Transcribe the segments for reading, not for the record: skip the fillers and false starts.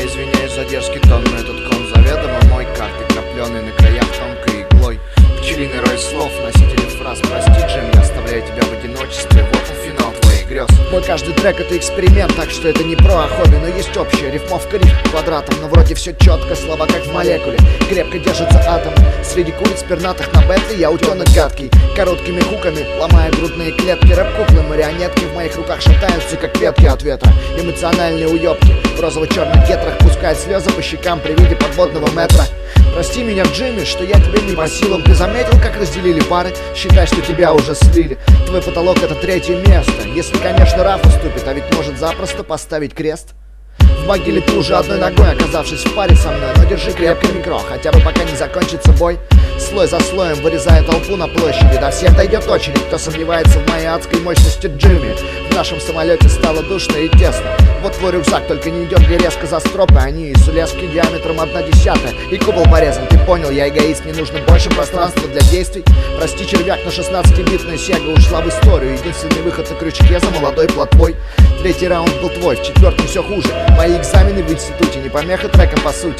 Я извиняюсь за дерзкий тон, но этот кон заведомо мой. Карты крапленый на краях тонкой иглой. Пчелиный рой слов, носители фраз. Прости, Джим, я оставляю тебя в одиночестве. Вот он финал твоих грез. Мой каждый трек — это эксперимент, так что это не про хобби, но есть общее. Рифмовка риф квадратом, но вроде все четко. Слова как в молекуле, крепко держится атом. Среди куриц пернатых на бетле я утенок гадкий. Короткими хуками ломая грудные клетки. Рэп-куклы, марионетки в моих руках шатаются, как ветки от ветра. Эмоциональные уебки в розово-черных гетрах пускают слезы по щекам при виде подводного метра. Прости меня, Джимми, что я тебе не по силам. Ты заметил, как разделили пары? Считай, что тебя уже слили. Твой потолок — это третье место. Если, конечно, Раф уступит, а ведь может запросто поставить крест. В могиле ты уже одной ногой, оказавшись в паре со мной. Но держи крепко микро, хотя бы пока не закончится бой. Слой за слоем вырезая толпу на площади. До всех дойдет очередь, кто сомневается в моей адской мощности, Джимми. В нашем самолете стало душно и тесно. Вот твой рюкзак, только не идет ли резко за стропы. Они из лески диаметром 1/10. И купол порезан, ты понял, я эгоист. Мне нужно больше пространства для действий. Прости, червяк, но 16-битная сега ушла в историю. Единственный выход на крючке за молодой плотвой. Третий раунд был твой, в четвертом все хуже. Мои экзамены в институте не помеха треком по сути.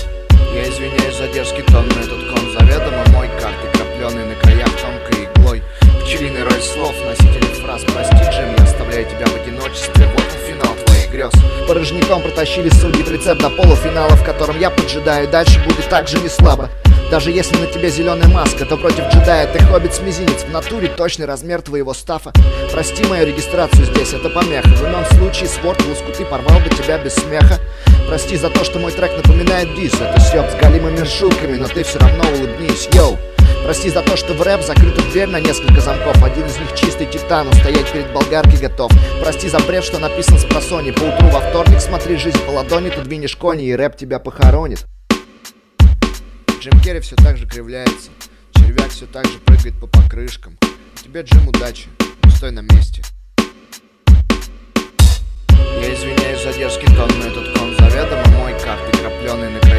Я извиняюсь за дерзкий тон, но этот кон заведомо мой. Карты крапленый на краях тонкой иглой. Пчелиный рой слов, носители фраз. Прости, Джим, я оставляю тебя в одиночестве. Вот он финал твоих грез. Порожняком протащили судьи прицеп до полуфинала, в котором я поджидаю. Дальше будет так же не слабо. Даже если на тебе зеленая маска, то против джедая ты хоббит-смезинец. В натуре точный размер твоего стафа. Прости мою регистрацию здесь, это помеха. В ином случае спорт в лоскуты порвал бы тебя без смеха. Прости за то, что мой трек напоминает дис. Это сёб с галимыми шутками, но ты все равно улыбнись, йоу. Прости за то, что в рэп закрыта дверь на несколько замков. Один из них чистый титан, стоять перед болгаркой готов. Прости за бред, что написан с просони. Поутру во вторник смотри жизнь по ладони. Ты двинешь кони, и рэп тебя похоронит. Джим Керри все так же кривляется. Червяк все так же прыгает по покрышкам. Тебе, Джим, удачи, не стой на месте. Я извиняюсь за дерзкий тон, но этот кон заведомо мой. Карты крапленый на